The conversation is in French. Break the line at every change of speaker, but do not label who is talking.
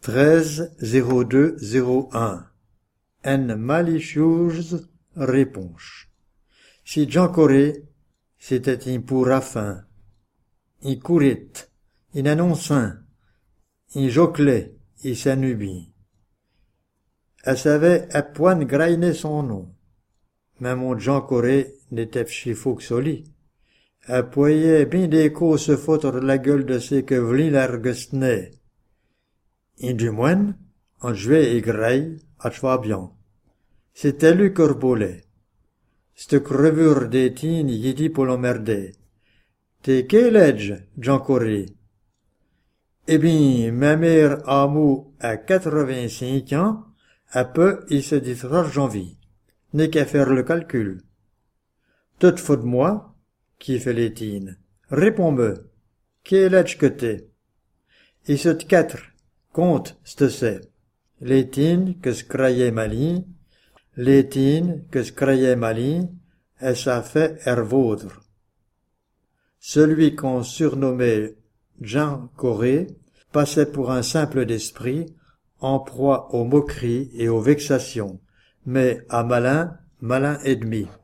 130201 En malicieuse réponse. Si Jean Coré, c'était un pour fin, un courit, un annonçant, un joclet, et s'annubie. Elle savait à point grainer son nom. Mais mon Jean Coré n'était pas fou que soli. Elle pouvait bien des coups se foutre la gueule de ses quevelins l'argustnais. Et du moins, on jouait et graille, à bien. C'était lui corbolet. Cette crevure des tines y dit pour l'emmerder. T'es quel âge, Jean Coré? Eh bien, ma mère a mou à 85 ans, à peu il se dit janvier. N'est qu'à faire le calcul. Toute faute de moi, qui fait les tines. Réponds-me. Quel âge que t'es? Et ce quatre, compte, c'te c'est. Les tines que se croyait malin, les tines que se croyait malin, et ça fait hervaudre. Celui qu'on surnommait Jean Coré passait pour un simple d'esprit, en proie aux moqueries et aux vexations, mais à malin, malin et demi.